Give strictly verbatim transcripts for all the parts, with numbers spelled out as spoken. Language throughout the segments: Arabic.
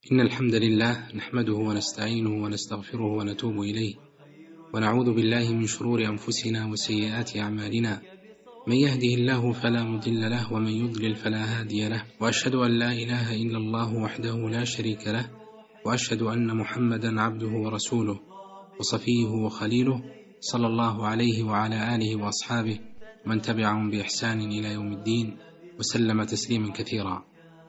إن الحمد لله نحمده ونستعينه ونستغفره ونتوب إليه، ونعوذ بالله من شرور أنفسنا وسيئات أعمالنا. من يهده الله فلا مضل له، ومن يضلل فلا هادي له، وأشهد أن لا إله إلا الله وحده لا شريك له، وأشهد أن محمدا عبده ورسوله وصفيه وخليله، صلى الله عليه وعلى آله وأصحابه من تبعهم بإحسان إلى يوم الدين، وسلم تسليما كثيرا.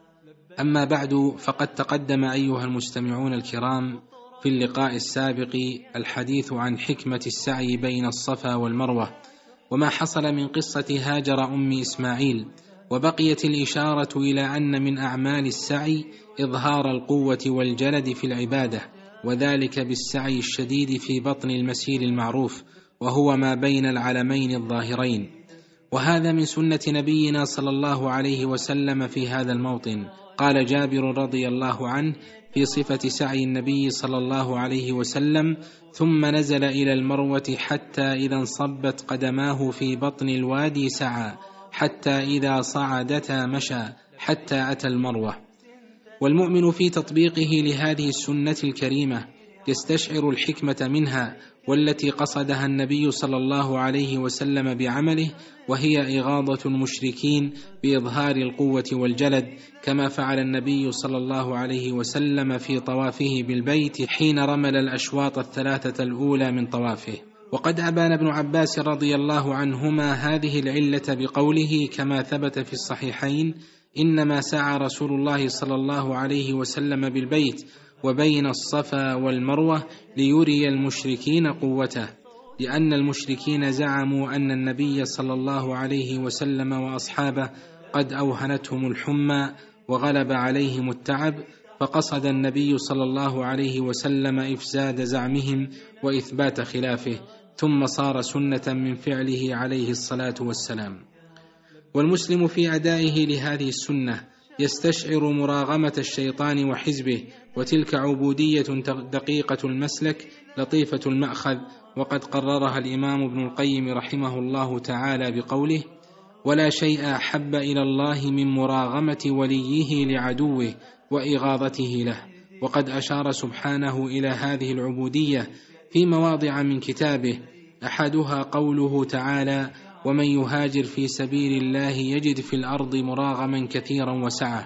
أما بعد، فقد تقدم أيها المستمعون الكرام في اللقاء السابق الحديث عن حكمة السعي بين الصفا والمروة، وما حصل من قصة هاجر أم إسماعيل، وبقيت الإشارة إلى أن من أعمال السعي إظهار القوة والجلد في العبادة، وذلك بالسعي الشديد في بطن المسير المعروف، وهو ما بين العلمين الظاهرين. وهذا من سنة نبينا صلى الله عليه وسلم في هذا الموطن. قال جابر رضي الله عنه في صفة سعي النبي صلى الله عليه وسلم: ثم نزل إلى المروة حتى إذا انصبت قدماه في بطن الوادي سعى، حتى إذا صعدتا مشى، حتى أتى المروة. والمؤمن في تطبيقه لهذه السنة الكريمة يستشعر الحكمة منها، والتي قصدها النبي صلى الله عليه وسلم بعمله، وهي إغاظة المشركين بإظهار القوة والجلد، كما فعل النبي صلى الله عليه وسلم في طوافه بالبيت حين رمل الأشواط الثلاثة الأولى من طوافه. وقد أبان ابن عباس رضي الله عنهما هذه العلة بقوله كما ثبت في الصحيحين: إنما سعى رسول الله صلى الله عليه وسلم بالبيت وبين الصفا والمروة ليري المشركين قوته، لأن المشركين زعموا أن النبي صلى الله عليه وسلم وأصحابه قد أوهنتهم الحمى وغلب عليهم التعب، فقصد النبي صلى الله عليه وسلم إفساد زعمهم وإثبات خلافه، ثم صار سنة من فعله عليه الصلاة والسلام. والمسلم في أدائه لهذه السنة يستشعر مراغمة الشيطان وحزبه، وتلك عبودية دقيقة المسلك لطيفة المأخذ، وقد قررها الإمام ابن القيم رحمه الله تعالى بقوله: ولا شيء أحب إلى الله من مراغمة وليه لعدوه وإغاظته له. وقد أشار سبحانه إلى هذه العبودية في مواضع من كتابه، أحدها قوله تعالى: ومن يهاجر في سبيل الله يجد في الأرض مراغما كثيرا وسعة.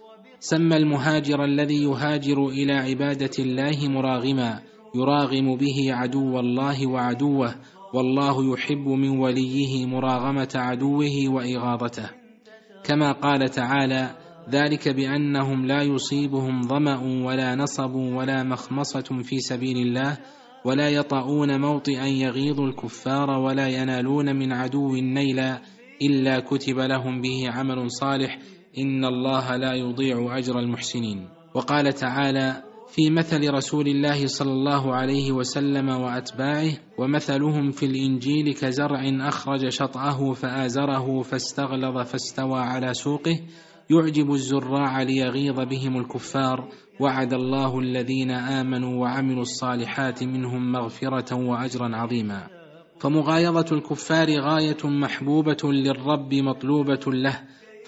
سمى المهاجر الذي يهاجر إلى عبادة الله مراغما، يراغم به عدو الله وعدوه، والله يحب من وليه مراغمة عدوه وإغاظته. كما قال تعالى: ذلك بأنهم لا يصيبهم ظمأ ولا نصب ولا مخمصة في سبيل الله، ولا يطؤون موطئا يغيظ الكفار، ولا ينالون من عدو نيلا إلا كتب لهم به عمل صالح، إن الله لا يضيع أجر المحسنين. وقال تعالى في مثل رسول الله صلى الله عليه وسلم وأتباعه: ومثلهم في الإنجيل كزرع أخرج شطأه فآزره فاستغلظ فاستوى على سوقه يعجب الزراع ليغيظ بهم الكفار، وعد الله الذين آمنوا وعملوا الصالحات منهم مغفرة وأجرا عظيما. فمغايظة الكفار غاية محبوبة للرب مطلوبة له،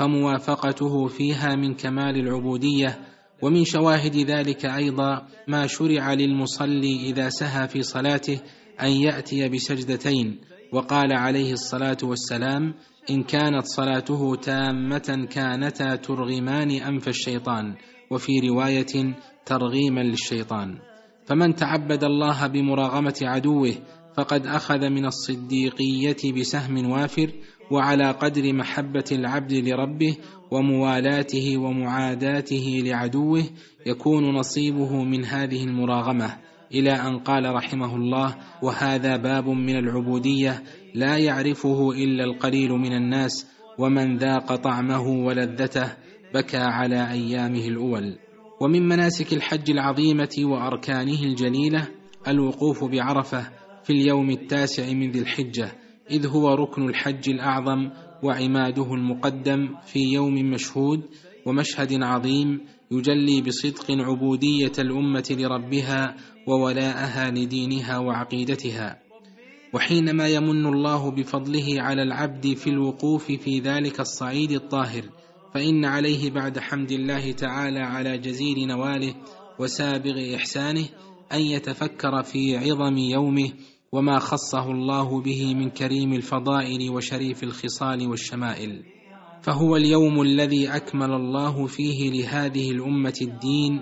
فموافقته فيها من كمال العبودية. ومن شواهد ذلك أيضا ما شرع للمصلي إذا سهى في صلاته أن يأتي بسجدتين، وقال عليه الصلاة والسلام: إن كانت صلاته تامة كانتا ترغمان أنف الشيطان، وفي رواية ترغيما للشيطان. فمن تعبد الله بمراغمة عدوه فقد أخذ من الصديقية بسهم وافر، وعلى قدر محبة العبد لربه وموالاته ومعاداته لعدوه يكون نصيبه من هذه المراغمة، إلى أن قال رحمه الله: وهذا باب من العبودية لا يعرفه إلا القليل من الناس، ومن ذاق طعمه ولذته بكى على أيامه الأول. ومن مناسك الحج العظيمة وأركانه الجليلة الوقوف بعرفة في اليوم التاسع من ذي الحجة، إذ هو ركن الحج الأعظم وعماده المقدم في يوم مشهود ومشهد عظيم يجلي بصدق عبودية الأمة لربها وولاءها لدينها وعقيدتها. وحينما يمن الله بفضله على العبد في الوقوف في ذلك الصعيد الطاهر فإن عليه بعد حمد الله تعالى على جزيل نواله وسابغ إحسانه أن يتفكر في عظم يومه وما خصه الله به من كريم الفضائل وشريف الخصال والشمائل. فهو اليوم الذي أكمل الله فيه لهذه الأمة الدين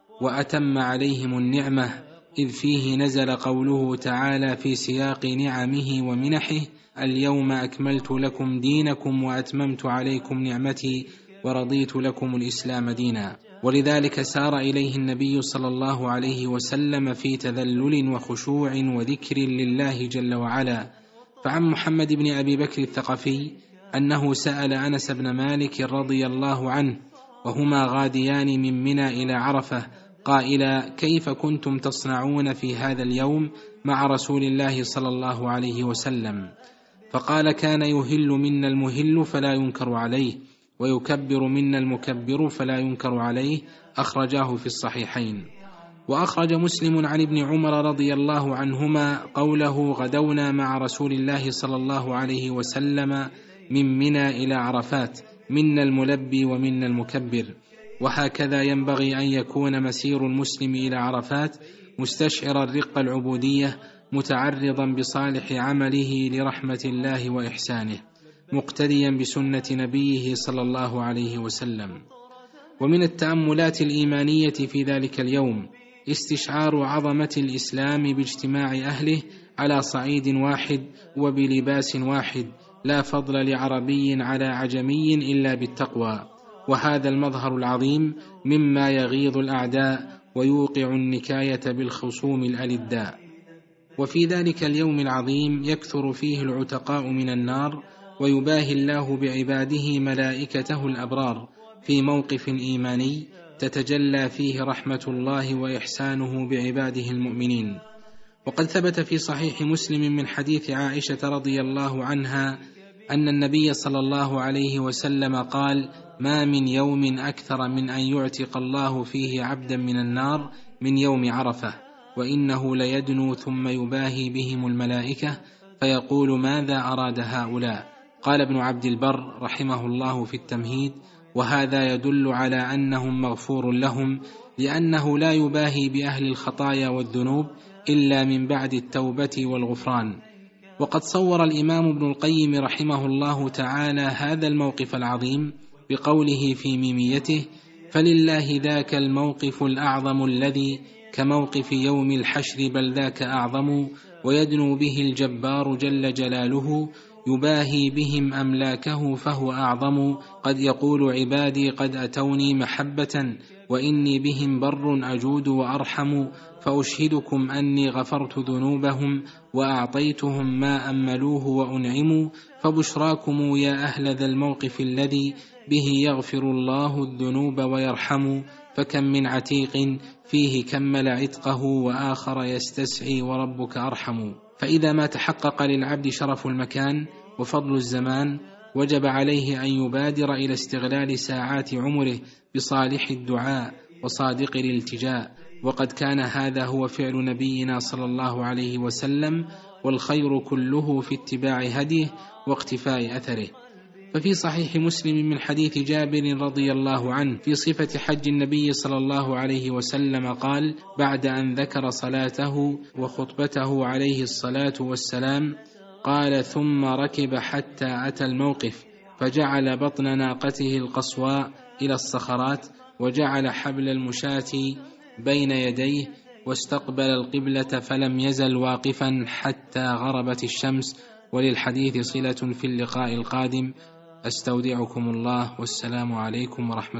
وأتم عليهم النعمة، إذ فيه نزل قوله تعالى في سياق نعمه ومنحه: اليوم أكملت لكم دينكم وأتممت عليكم نعمتي ورضيت لكم الإسلام دينا. ولذلك سار إليه النبي صلى الله عليه وسلم في تذلل وخشوع وذكر لله جل وعلا. فعن محمد بن أبي بكر الثقفي أنه سأل أنس بن مالك رضي الله عنه وهما غاديان من منى إلى عرفة قائلا: كيف كنتم تصنعون في هذا اليوم مع رسول الله صلى الله عليه وسلم؟ فقال: كان يهل منا المهل فلا ينكر عليه، ويكبر منا المكبر فلا ينكر عليه. أخرجاه في الصحيحين. وأخرج مسلم عن ابن عمر رضي الله عنهما قوله: غدونا مع رسول الله صلى الله عليه وسلم من منى إلى عرفات، منا الملبي ومنا المكبر. وهكذا ينبغي أن يكون مسير المسلم إلى عرفات مستشعر الرق العبودية، متعرضا بصالح عمله لرحمة الله وإحسانه، مقتديا بسنة نبيه صلى الله عليه وسلم. ومن التأملات الإيمانية في ذلك اليوم استشعار عظمة الإسلام باجتماع أهله على صعيد واحد وبلباس واحد، لا فضل لعربي على عجمي إلا بالتقوى. وهذا المظهر العظيم مما يغيظ الأعداء ويوقع النكاية بالخصوم الألداء. وفي ذلك اليوم العظيم يكثر فيه العتقاء من النار، ويباهي الله بعباده ملائكته الأبرار في موقف إيماني تتجلى فيه رحمة الله وإحسانه بعباده المؤمنين. وقد ثبت في صحيح مسلم من حديث عائشة رضي الله عنها أن النبي صلى الله عليه وسلم قال: ما من يوم أكثر من أن يعتق الله فيه عبدا من النار من يوم عرفة، وإنه ليدنو ثم يباهي بهم الملائكة فيقول: ماذا أراد هؤلاء؟ قال ابن عبد البر رحمه الله في التمهيد: وهذا يدل على أنهم مغفور لهم، لأنه لا يباهي بأهل الخطايا والذنوب إلا من بعد التوبة والغفران. وقد صور الإمام ابن القيم رحمه الله تعالى هذا الموقف العظيم بقوله في ميميته: فلله ذاك الموقف الأعظم الذي كموقف يوم الحشر بل ذاك أعظم، ويدنو به الجبار جل جلاله، يباهي بهم أملاكه فهو أعظم. قد يقول عبادي قد أتوني محبة، وإني بهم بر أجود وأرحم، فأشهدكم أني غفرت ذنوبهم وأعطيتهم ما أملوه وأنعموا، فبشراكم يا أهل ذا الموقف الذي به يغفر الله الذنوب ويرحم. فكم من عتيق فيه كمل عتقه وآخر يستسعي وربك أرحم. فإذا ما تحقق للعبد شرف المكان وفضل الزمان وجب عليه أن يبادر إلى استغلال ساعات عمره بصالح الدعاء وصادق الالتجاء. وقد كان هذا هو فعل نبينا صلى الله عليه وسلم، والخير كله في اتباع هديه واقتفاء أثره. ففي صحيح مسلم من حديث جابر رضي الله عنه في صفة حج النبي صلى الله عليه وسلم قال: بعد أن ذكر صلاته وخطبته عليه الصلاة والسلام قال: ثم ركب حتى أتى الموقف، فجعل بطن ناقته القصواء إلى الصخرات، وجعل حبل المشاة بين يديه، واستقبل القبلة، فلم يزل واقفا حتى غربت الشمس. وللحديث صلة في اللقاء القادم. أستودعكم الله، والسلام عليكم ورحمة الله.